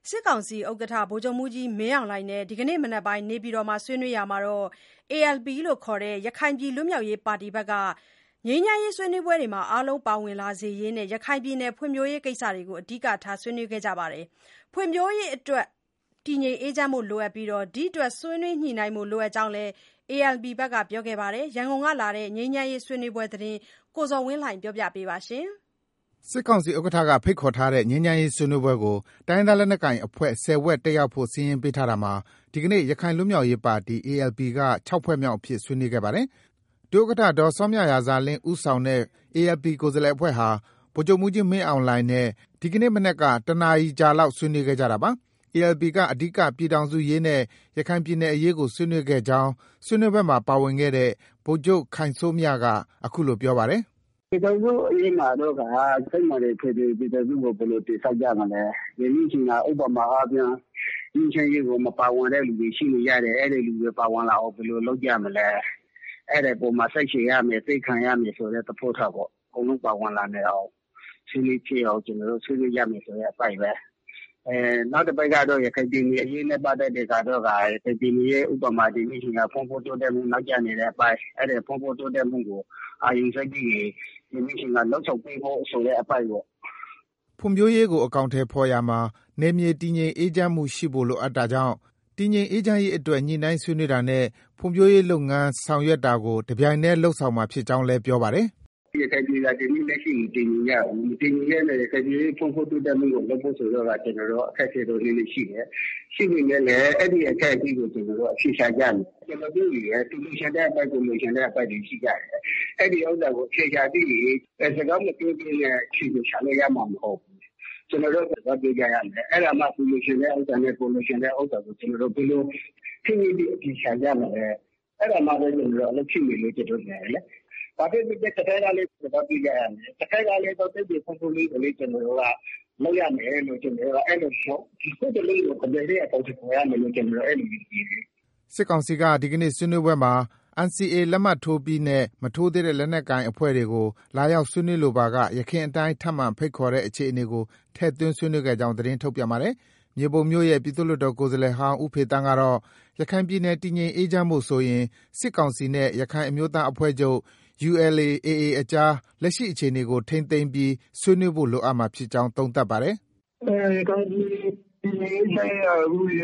စစ်ကောင်စီဥက္ကဋ္ဌဗိုလ်ချုပ်မှူးကြီးမင်းအောင်လှိုင်နဲ့ဒီကနေ့မနက်ပိုင်းနေပြည်တော်မှာဆွေးနွေးရာမှာ ALP လို့ခေါ်တဲ့ရခိုင်ပြည်လွတ်မြောက်ရေးပါတီဘက်ကငြိမ်းချမ်းရေးဆွေးနွေးပွဲတွေမှာအားလုံးပါဝင်လာစေရေးနဲ့ရခိုင်ပြည်နယ်ဖွံ့ဖြိုးရေးကိစ္စတွေကိုအဓိကထားဆွေးနွေးခဲ့ကြပါတယ်။ဖွံ့ဖြိုးရေးအတွက်တည်ငြိမ်အေးချမ်းဖို့လိုအပ်ပြီးဒီအတွက်ဆွေးနွေးညှိနှိုင်းဖို့လိုအပ်ကြောင်းလည်း ALP ဘက်ကပြောခဲ့ပါတယ်။ရန်ကုန်ကလာတဲ့ငြိမ်းချမ်းရေးဆွေးနွေးပွဲသတင်းကိုဇော်ဝင်းလှိုင်ပြောပြပေးပါမယ်။စစ်ကောင်စီဥက္ကဋ္ဌကဖိတ်ခေါ်ထားတဲ့ငြိမ်းချမ်းရေးဆွေးနွေးပွဲကိုတိုင်းဒေသလက်နက်ကိုင်အဖွဲ့10ဖွဲ့တက်ရောက်ဖို့စာရင်းပေးထားတာမှာဒီကနေ့ရခိုင်လွတ်မြောက်ရေးပါတီ ALP က6ဖွဲ့မြောက်အဖြစ်ဆွေးနွေးခဲ့ပါတယ်။ဒုဥက္ကဋ္ဌဒေါ်စောမြရာဇာလင်းဦးဆောင်တဲ့ ALP ကိုယ်စားလှယ်အဖွဲ့ဟာဗိုလ်ချုပ်မှူးကြီးမင်းအောင်လှိုင်နဲ့ဒီကနေ့မနက်ကတနာရီကြာလောက်ဆွေးနွေးခဲ့ကြတာပါ။ ALP ကအဓိကပြည်ထောင်စုရေးနဲ့ရခိုင်ပြည်နယ်အရေးကိုဆွေးနွေးခဲ့ကြောင်းဆွေးနွေးပွဲမှာပါဝင်ခဲ့တဲ့ဗိုလ်ချုပ်ခိုင်စိုးမြကအခုလိုပြောပါတယ်။ပြည်ထောင်စုအရေးမှာတော့စိတ်မှန်တဲ့ပြည်ထောင်စုကိုဘယ်လိုတည်ဆောက်ကြမလဲ။ဒီနည်းချင်းဥပမာအားဖြင့်ငြိမ်းချမ်းရေးကိုမပါဝင်တဲ့လူတွေရှိနေရတယ်။အဲ့ဒီလူတွေပါဝင်လာအောင်ဘယ်လိုလုပ်ကြမလဲ။အဲ့ဒီပုံမှာစိတ်ရှည်ရမယ်သိခံရမယ်ဆိုတဲ့သဘောထားပေါ့။အကုန်လုံးပါဝင်လာနေအောင်ဆွေးနွေးဖြစ်အောင်ကျွန်တော်တို့ဆွေးနွေးရမယ်ဆိုတဲ့အပိုင်းပဲနောက်တစ်ပိုင်းကတော့ရခိုင်ပြည်နယ်အရေးနဲ့ပတ်သက်တဲ့ကတော့ရခိုင်ပြည်နယ်ရဲ့ဥပမာဒီမျိုးကဖုံးဖို့တိုးတက်မှုနောက်ကျနေတဲ့အပိုင်းအဲ့ဒီဖုံးဖို့တိုးတက်မှုကိုအာရုံစိုက်ပြီးဒီမျိုးကလောက်ချုပ်ပေးဖို့ဆိုတဲ့အပိုင်းပေါ့ဖွံ့ဖြိုးရေးကိုအကောင့်ထဲဖော်ရမှာနေမြေတည်ငြိမ်အေးချမ်းမှုရှိဖို့လိုအပ်တာကြောင့်တည်ငြိမ်အေးချမ်းရေးအတွက်ညှိနှိုင်းဆွေးနွေးတာနဲ့ဖွံ့ဖြိုးရေးလုပ်ငန်းဆောင်ရွက်တာကိုတပြိုင်တည်းလှုပ်ဆောင်မှာဖြစ်ကြောင်းလည်းပြောပါတယ်ရခိုင်ပြည်နယ်ဒီနေ့လက်ရှိတည်ငြိမ်ရအောင်တည်ငြိမ်ရတဲ့ရခိုင်ပြည်ဖုံးဖို့တိုးတက်မှုကိုလုပ်ဖို့ဆိုတော့ကျွန်တော်တို့အခက်အခဲတွေလေးရှိတယ်ရှိနေတယ်လေအဲ့ဒီအခက်အခဲကိုကျွန်တော်တို့အဖြေရှာကြမယ်ကျွန်တော်တို့ရဲ့တူလူရှင်တဲ့အပိုင်းကိုလူရှင်တဲ့အပိုင်းတွေရှိကြတယ်အဲ့ဒီဥစ္စာကိုဖြေရှာပြီးစကားမပြောပြနဲ့ဖြေရှာလို့ရမှာမဟုတ်ဘူးကျွန်တော်တို့ကပြောကြရမယ်အဲ့ဒါမှတူလူရှင်တဲ့ဥစ္စာနဲ့ကိုလူရှင်တဲ့ဥစ္စာကိုကျွန်တော်တို့ဘယ်လိုဖြစ်နေပြီးအဖြေရှာကြမလဲအဲ့ဒါမှပဲကျွန်တော်တို့အလုပ်ဖြစ်နေလို့ကျွန်တော်တို့လည်းဘာဖြစ်ဖြစ်တစ်ခါလေးတော့ပြရမယ်တစ်ခါလေးတော့တိတ်ဖုန်းဖုန်းလေးကိုလေးကျွန်တော်တို့ကလောက်ရမယ်လို့ကျွန်တော်တို့အဲ့လိုဒီကိုတလေးကိုကြည့်ရအောင်ကျွန်တော်ရမယ်လို့ကျွန်တော်အဲ့လိုကြည့်တယ်စစ်ကောင်စီကဒီကနေ့ဆွေးနွေးပွဲမှာ NCA လက်မှတ်ထိုးပြီးနဲ့မထိုးသေးတဲ့လက်နက်ကိုင်အဖွဲ့တွေကိုလာရောက်ဆွေးနွေးလိုပါကရခိုင်အတိုင်းထပ်မံဖိတ်ခေါ်တဲ့အခြေအနေကိုထည့်သွင်းဆွေးနွေးခဲ့ကြောင်းသတင်းထုတ်ပြန်ပါတယ်။မြေပုံမြို့ရဲ့ပြည်သူ့လွှတ်တော်ကိုယ်စားလှယ်ဟောင်းဦးဖေတန်းကတော့ရခိုင်ပြည်နယ်တည်ငြိမ်အေးချမ်းမှုဆိုရင်စစ်ကောင်စီနဲ့ရခိုင်အမျိုးသားအဖွဲ့ချုပ်ULA/AA အကြားလက်ရှိအခြေအနေကိုထိန်းသိမ်းပြီးဆွေးနွေးဖို့လိုအပ်မှာဖြစ်ကြောင်းသုံးသပ်ပါတယ်။ကောင်းကြီးဒီနေ့အခုဒီ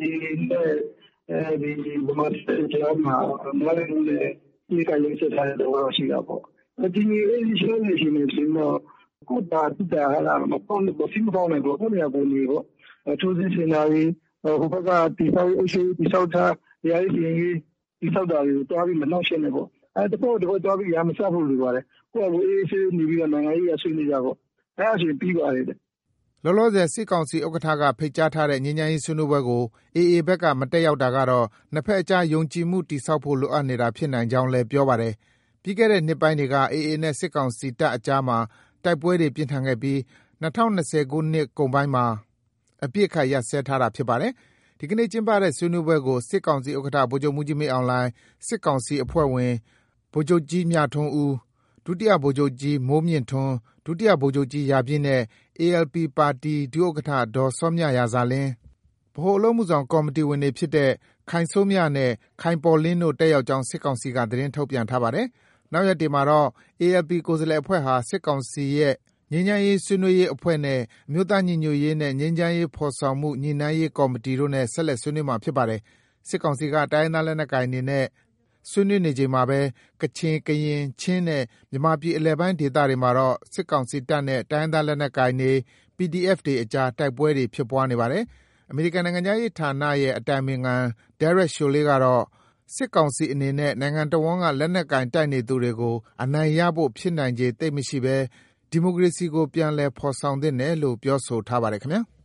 ဗမာစစ်ကြောမှာမလာဘူးလေဒီကလေးစတဲ့တော့ရှိတာပေါ့။ဒီနေ့အေးရှိနေရှိနေတော့ကိုတာတာလာမပေါ်လို့ဘယ်မှာပေါနေတော့ဘယ်မှာပေါ်နေတော့ထိုးစစ်စင်လာပြီးဟိုဘက်ကတိဆောက်အရှိတိဆောက်တာရာရေးစီရင်တိဆောက်တာတွေတွားပြီးမနှောက်ရှက်နေပေါ့တပေါ်တော့တွားပြီးရမစားဖို့လိုပါတယ်ကိုကအေးဆေးနေပြီးတော့နိုင်ငံရေးရဆွေးနွေးကြပေါ့အဲ့ဒါဆိုပြီးပါတယ်လောလောဆယ်စစ်ကောင်စီဥက္ကဋ္ဌကဖိတ်ကြားထားတဲ့ငြိမ်းချမ်းရေးဆွေးနွေးပွဲကို AA ဘက်ကမတက်ရောက်တာကတော့နှစ်ဖက်အကြားယုံကြည်မှုတည်ဆောက်ဖို့လိုအပ်နေတာဖြစ်နိုင်ကြောင်းလည်းပြောပါတယ်။ပြီးခဲ့တဲ့နှစ်ပိုင်းတွေက AA နဲ့စစ်ကောင်စီတပ်အကြားမှာတိုက်ပွဲတွေပြင်းထန်ခဲ့ပြီး2020ခုနှစ်ကုန်ပိုင်းမှာအပြစ်ခတ်ရပ်စဲထားတာဖြစ်ပါတယ်။ဒီကနေ့ကျင်းပတဲ့ဆွေးနွေးပွဲကိုစစ်ကောင်စီဥက္ကဋ္ဌဗိုလ်ချုပ်မှူးကြီးမင်းအောင်လှိုင်စစ်ကောင်စီအဖွဲ့ဝင်ဗိုလ်ချုပ်ကြီးမြထွန်းဦးဒုတိယဗိုလ်ချုပ်ကြီးမိုးမြင့်ထွန်းဒုတိယဗိုလ်ချုပ်ကြီးရာပြည့်နဲ့ ALP ပါတီဒုဥက္ကဋ္ဌဒေါ်စောမြရာဇာလင်းဗဟိုအလုပ်မှုဆောင်ကော်မတီဝင်တွေဖြစ်တဲ့ခိုင်စိုးမြနဲ့ခိုင်ပေါ်လင်းတို့တက်ရောက်ကြောင်းစစ်ကောင်စီကသတင်းထုတ်ပြန်ထားပါတယ်။နောက်ရက်တွေမှာတော့ ALP ကိုယ်စားလှယ်အဖွဲ့ဟာစစ်ကောင်စီရဲ့ငြိမ်းချမ်းရေးဆွေးနွေးရေးအဖွဲ့နဲ့အမျိုးသားညီညွတ်ရေးနဲ့ငြိမ်းချမ်းရေးဖော်ဆောင်မှုညှိနှိုင်းရေးကော်မတီတို့နဲ့ဆက်လက်ဆွေးနွေးမှာဖြစ်ပါတယ်။စစ်ကောင်စီကတိုင်းရင်းသားလက်နက်ကိုင်တွေနဲ့ဆွေးနွေးနေချိန်မှာပဲကချင်၊ကရင်၊ချင်းနဲ့မြန်မာပြည်အလယ်ပိုင်းဒေသတွေမှာတော့စစ်ကောင်စီတပ်နဲ့တိုင်းရင်းသားလက်နက်ကိုင်တွေ PDF တွေအကြားတိုက်ပွဲတွေဖြစ်ပွားနေပါတယ်။အမေရိကန်နိုင်ငံခြားရေးဌာနရဲ့အတိုင်ပင်ခံ Derek Chollet ကတော့စစ်ကောင်စီအနေနဲ့နိုင်ငံတော်ဝန်ကလက်နက်ကိုင်တိုက်နေသူတွေကိုအနိုင်ရဖို့ဖြစ်နိုင်ခြေသိပ်မရှိဘဲဒီမိုကရေစီကိုပြန်လည်ဖော်ဆောင်သင့်တယ်လို့ပြောဆိုထားပါတယ်ခင်ဗျာ။